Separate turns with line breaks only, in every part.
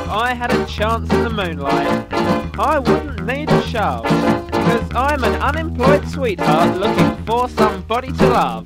I had a chance in the moonlight, I wouldn't need a shove, 'cause I'm an unemployed sweetheart looking for somebody to love.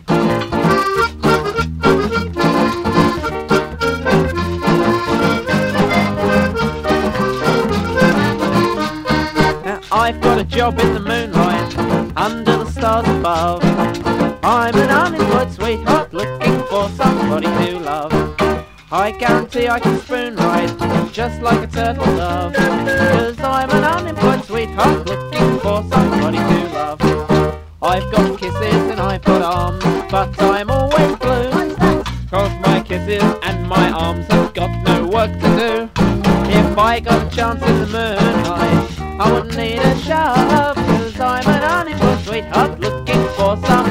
Now I've got a job in the moonlight, under the stars above. I'm an unemployed sweetheart looking for somebody to love. I guarantee I can spoon ride just like a turtle dove, 'cause I'm an unemployed sweetheart looking for somebody to love. I've got kisses and I've got arms, but I'm always blue, 'cause my kisses and my arms have got no work to do. If I got a chance in the moonlight, I wouldn't need a shove, 'cause I'm an unemployed sweetheart looking for some